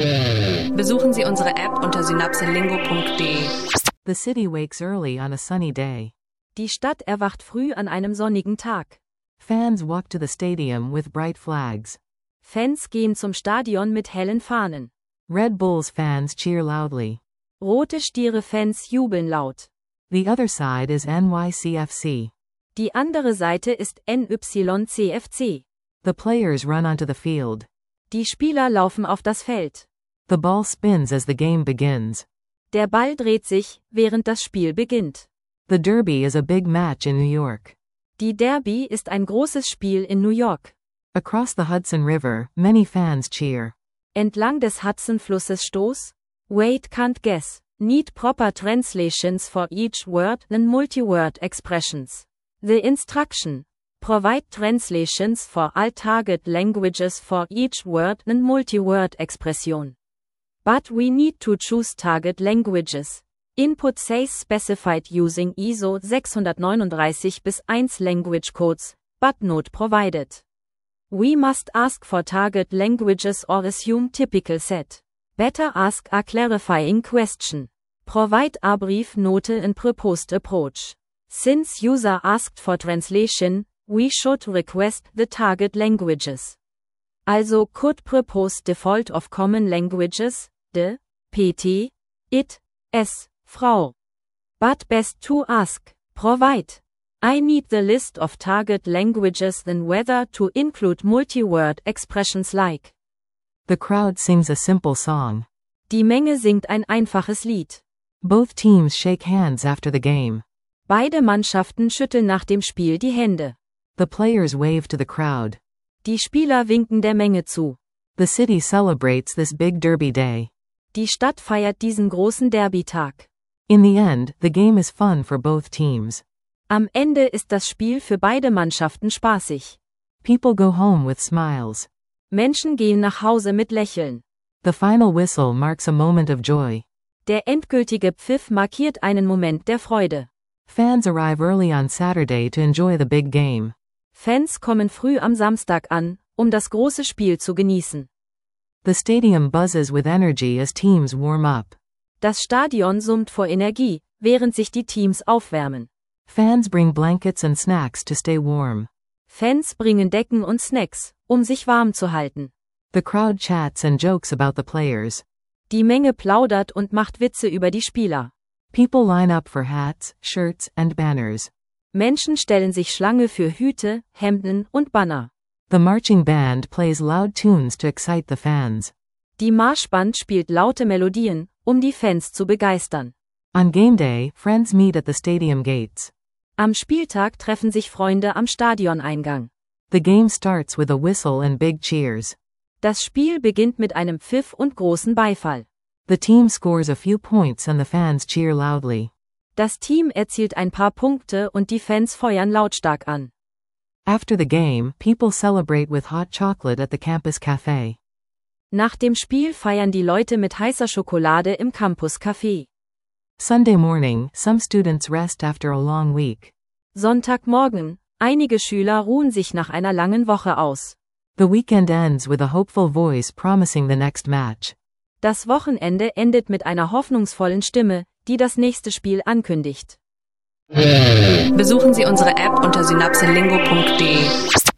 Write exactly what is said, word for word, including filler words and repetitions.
Besuchen Sie unsere App unter synapselingo punkt de. The city wakes early on a sunny day. Die Stadt erwacht früh an einem sonnigen Tag. Fans walk to the stadium with bright flags. Fans gehen zum Stadion mit hellen Fahnen. Red Bulls fans cheer loudly. Rote Stiere-Fans jubeln laut. The other side is N Y C F C. Die andere Seite ist N Y C F C. The players run onto the field. Die Spieler laufen auf das Feld. The ball spins as the game begins. Der Ball dreht sich, während das Spiel beginnt. The Derby is a big match in New York. Die Derby ist ein großes Spiel in New York. Across the Hudson River, many fans cheer. Entlang des Hudson-Flusses Stoß? Wait, can't guess. Need proper translations for each word and multi-word expressions. The instruction. Provide translations for all target languages for each word and multi-word expression. But we need to choose target languages. Input says specified using I S O sechs neununddreißig bis eins language codes, but not provided. We must ask for target languages or assume typical set. Better ask a clarifying question. Provide a brief note and proposed approach. Since user asked for translation, we should request the target languages. Also could propose default of common languages, de, pt, it, s, Frau. But best to ask, provide. I need the list of target languages then whether to include multi-word expressions like. The crowd sings a simple song. Die Menge singt ein einfaches Lied. Both teams shake hands after the game. Beide Mannschaften schütteln nach dem Spiel die Hände. The players wave to the crowd. Die Spieler winken der Menge zu. The city celebrates this big derby day. Die Stadt feiert diesen großen Derby-Tag. In the end, the game is fun for both teams. Am Ende ist das Spiel für beide Mannschaften spaßig. People go home with smiles. Menschen gehen nach Hause mit Lächeln. The final whistle marks a moment of joy. Der endgültige Pfiff markiert einen Moment der Freude. Fans arrive early on Saturday to enjoy the big game. Fans kommen früh am Samstag an, um das große Spiel zu genießen. The stadium buzzes with energy as teams warm up. Das Stadion summt vor Energie, während sich die Teams aufwärmen. Fans bring blankets and snacks to stay warm. Fans bringen Decken und Snacks, um sich warm zu halten. The crowd chats and jokes about the players. Die Menge plaudert und macht Witze über die Spieler. People line up for hats, shirts, and banners. Menschen stellen sich Schlange für Hüte, Hemden und Banner. The marching band plays loud tunes to excite the fans. Die Marschband spielt laute Melodien, um die Fans zu begeistern. On game day, friends meet at the stadium gates. Am Spieltag treffen sich Freunde am Stadioneingang. The game starts with a whistle and big cheers. Das Spiel beginnt mit einem Pfiff und großen Beifall. The team scores a few points and the fans cheer loudly. Das Team erzielt ein paar Punkte und die Fans feuern lautstark an. After the game, people celebrate with hot chocolate at the campus cafe. Nach dem Spiel feiern die Leute mit heißer Schokolade im Campus Café. Sunday morning, some students rest after a long week. Sonntagmorgen, einige Schüler ruhen sich nach einer langen Woche aus. The weekend ends with a hopeful voice promising the next match. Das Wochenende endet mit einer hoffnungsvollen Stimme, die das nächste Spiel ankündigt. Besuchen Sie unsere App unter synapselingo punkt de.